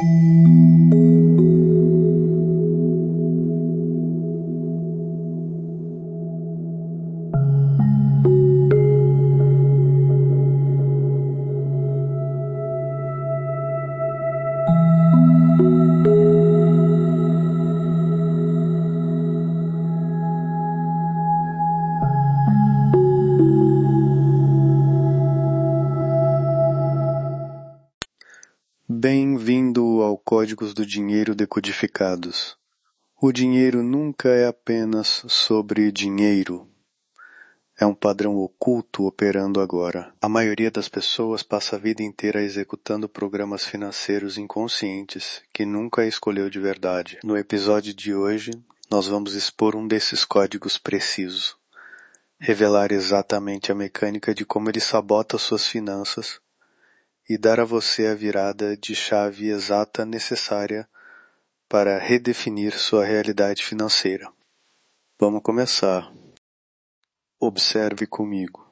Bem-vindo ao Códigos do Dinheiro Decodificados. O dinheiro nunca é apenas sobre dinheiro. É um padrão oculto operando agora. A maioria das pessoas passa a vida inteira executando programas financeiros inconscientes que nunca escolheu de verdade. No episódio de hoje, nós vamos expor um desses códigos precisos. Revelar exatamente a mecânica de como ele sabota suas finanças e dar a você a virada de chave exata necessária para redefinir sua realidade financeira. Vamos começar. Observe comigo.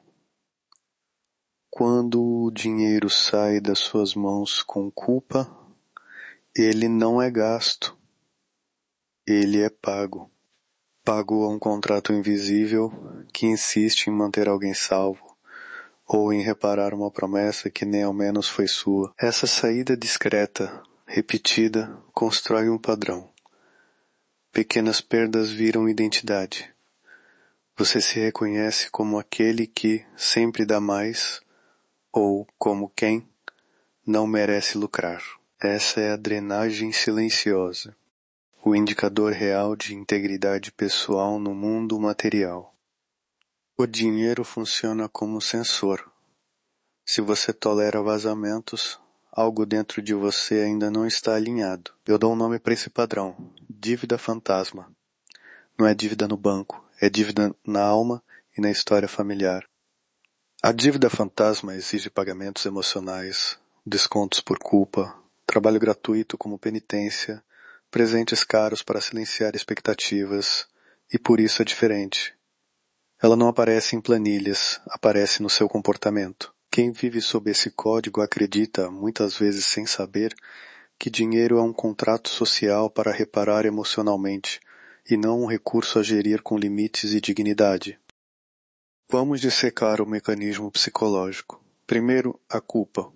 Quando o dinheiro sai das suas mãos com culpa, ele não é gasto, ele é pago. Pago a um contrato invisível que insiste em manter alguém salvo, ou em reparar uma promessa que nem ao menos foi sua. Essa saída discreta, repetida, constrói um padrão. Pequenas perdas viram identidade. Você se reconhece como aquele que sempre dá mais, ou como quem não merece lucrar. Essa é a drenagem silenciosa, o indicador real de integridade pessoal no mundo material. O dinheiro funciona como sensor. Se você tolera vazamentos, algo dentro de você ainda não está alinhado. Eu dou um nome para esse padrão: dívida fantasma. Não é dívida no banco, é dívida na alma e na história familiar. A dívida fantasma exige pagamentos emocionais, descontos por culpa, trabalho gratuito como penitência, presentes caros para silenciar expectativas, e por isso é diferente. Ela não aparece em planilhas, aparece no seu comportamento. Quem vive sob esse código acredita, muitas vezes sem saber, que dinheiro é um contrato social para reparar emocionalmente, e não um recurso a gerir com limites e dignidade. Vamos dissecar o mecanismo psicológico. Primeiro, a culpa.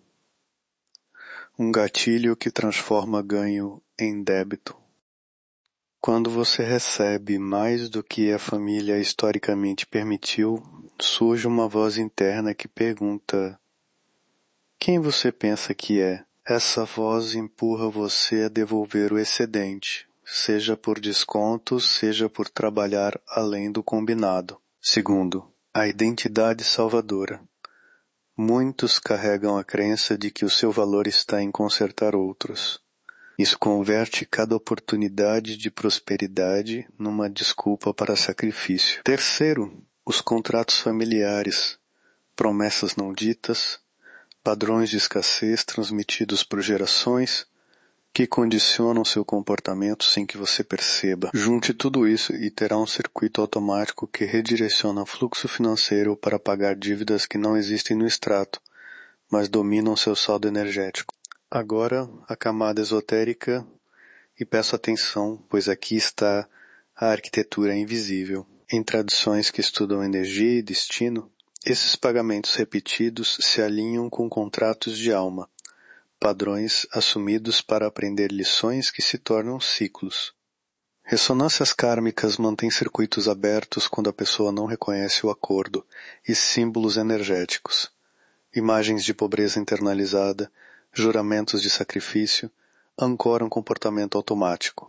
Um gatilho que transforma ganho em débito. Quando você recebe mais do que a família historicamente permitiu, surge uma voz interna que pergunta: quem você pensa que é? Essa voz empurra você a devolver o excedente, seja por desconto, seja por trabalhar além do combinado. Segundo, a identidade salvadora. Muitos carregam a crença de que o seu valor está em consertar outros. Isso converte cada oportunidade de prosperidade numa desculpa para sacrifício. Terceiro, os contratos familiares, promessas não ditas, padrões de escassez transmitidos por gerações que condicionam seu comportamento sem que você perceba. Junte tudo isso e terá um circuito automático que redireciona o fluxo financeiro para pagar dívidas que não existem no extrato, mas dominam seu saldo energético. Agora, a camada esotérica, e peço atenção, pois aqui está a arquitetura invisível. Em tradições que estudam energia e destino, esses pagamentos repetidos se alinham com contratos de alma, padrões assumidos para aprender lições que se tornam ciclos. Ressonâncias kármicas mantêm circuitos abertos quando a pessoa não reconhece o acordo, e símbolos energéticos. Imagens de pobreza internalizada, juramentos de sacrifício, ancoram comportamento automático.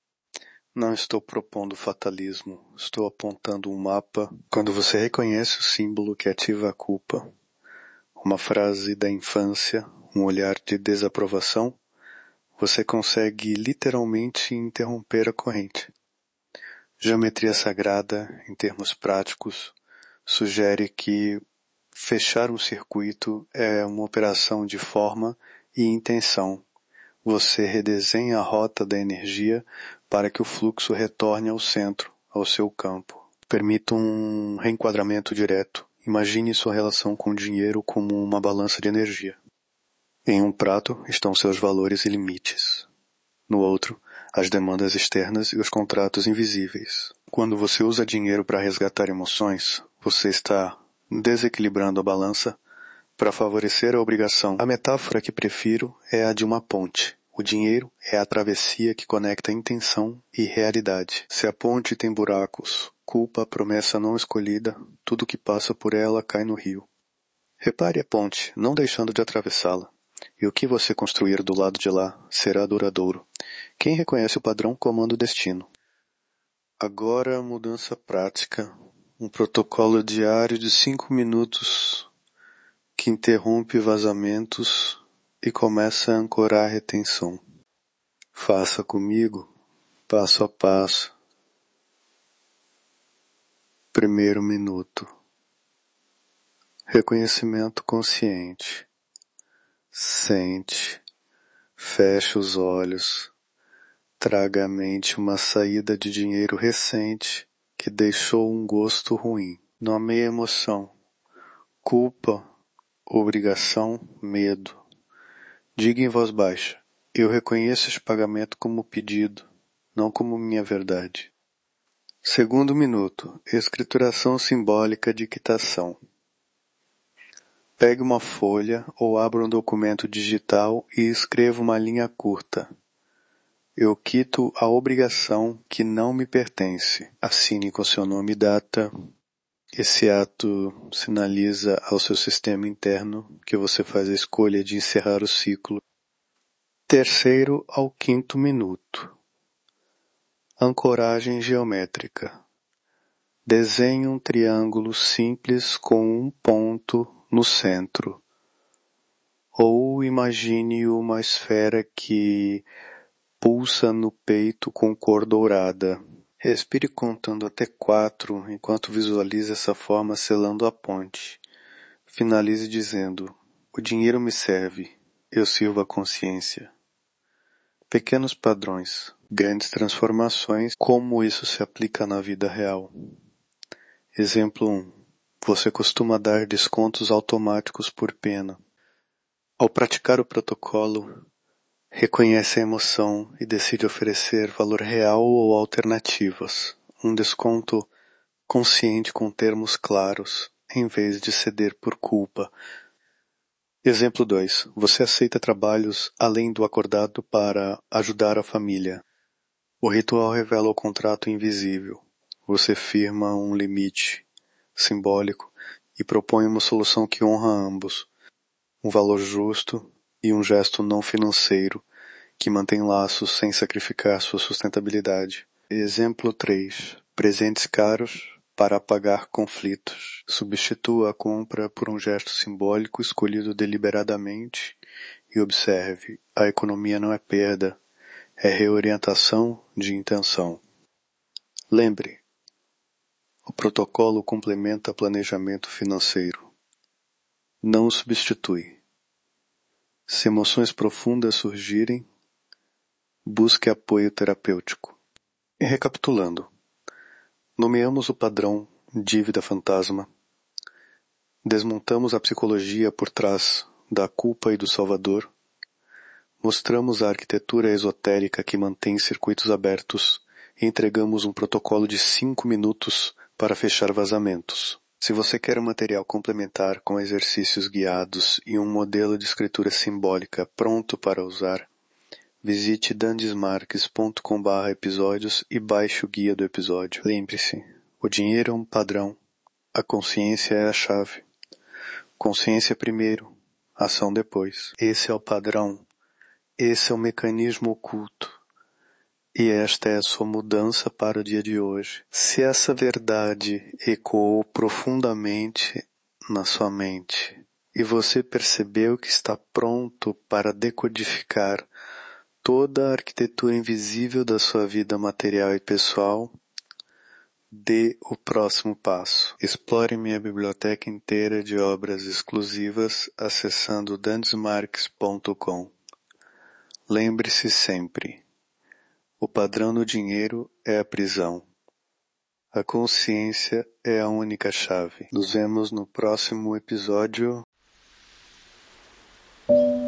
Não estou propondo fatalismo, estou apontando um mapa. Quando você reconhece o símbolo que ativa a culpa, uma frase da infância, um olhar de desaprovação, você consegue literalmente interromper a corrente. Geometria sagrada, em termos práticos, sugere que fechar um circuito é uma operação de forma e intenção. Você redesenha a rota da energia para que o fluxo retorne ao centro, ao seu campo. Permita um reenquadramento direto. Imagine sua relação com o dinheiro como uma balança de energia. Em um prato estão seus valores e limites. No outro, as demandas externas e os contratos invisíveis. Quando você usa dinheiro para resgatar emoções, você está desequilibrando a balança para favorecer a obrigação. A metáfora que prefiro é a de uma ponte. O dinheiro é a travessia que conecta intenção e realidade. Se a ponte tem buracos, culpa, promessa não escolhida, tudo que passa por ela cai no rio. Repare a ponte, não deixando de atravessá-la. E o que você construir do lado de lá será duradouro. Quem reconhece o padrão comanda o destino. Agora a mudança prática. Um protocolo diário de 5 minutos que interrompe vazamentos e começa a ancorar a retenção. Faça comigo, passo a passo. Primeiro minuto. Reconhecimento consciente. Sente, feche os olhos, traga à mente uma saída de dinheiro recente que deixou um gosto ruim. Nomeie a emoção, culpa, obrigação, medo. Diga em voz baixa, eu reconheço este pagamento como pedido, não como minha verdade. Segundo minuto, escrituração simbólica de quitação. Pegue uma folha ou abra um documento digital e escreva uma linha curta. Eu quito a obrigação que não me pertence. Assine com seu nome e data. Esse ato sinaliza ao seu sistema interno que você faz a escolha de encerrar o ciclo. Terceiro ao quinto minuto. Ancoragem geométrica. Desenhe um triângulo simples com um ponto no centro. Ou imagine uma esfera que pulsa no peito com cor dourada. Respire contando até 4 enquanto visualiza essa forma selando a ponte. Finalize dizendo, o dinheiro me serve, eu sirvo a consciência. Pequenos padrões, grandes transformações, como isso se aplica na vida real. Exemplo 1. Você costuma dar descontos automáticos por pena. Ao praticar o protocolo, reconhece a emoção e decide oferecer valor real ou alternativas. Um desconto consciente com termos claros, em vez de ceder por culpa. Exemplo 2. Você aceita trabalhos além do acordado para ajudar a família. O ritual revela o contrato invisível. Você firma um limite simbólico e propõe uma solução que honra ambos. Um valor justo e um gesto não financeiro que mantém laços sem sacrificar sua sustentabilidade. Exemplo 3. Presentes caros para apagar conflitos. Substitua a compra por um gesto simbólico escolhido deliberadamente e observe, a economia não é perda, é reorientação de intenção. Lembre, o protocolo complementa planejamento financeiro. Não o substitui. Se emoções profundas surgirem, busque apoio terapêutico. E recapitulando, nomeamos o padrão dívida fantasma, desmontamos a psicologia por trás da culpa e do salvador, mostramos a arquitetura esotérica que mantém circuitos abertos e entregamos um protocolo de 5 minutos para fechar vazamentos. Se você quer um material complementar com exercícios guiados e um modelo de escritura simbólica pronto para usar, visite dandismarques.com/episódios e baixe o guia do episódio. Lembre-se, o dinheiro é um padrão, a consciência é a chave. Consciência primeiro, ação depois. Esse é o padrão, esse é o mecanismo oculto. E esta é a sua mudança para o dia de hoje. Se essa verdade ecoou profundamente na sua mente e você percebeu que está pronto para decodificar toda a arquitetura invisível da sua vida material e pessoal, dê o próximo passo. Explore minha biblioteca inteira de obras exclusivas acessando dandismarques.com. Lembre-se sempre, o padrão do dinheiro é a prisão. A consciência é a única chave. Nos vemos no próximo episódio.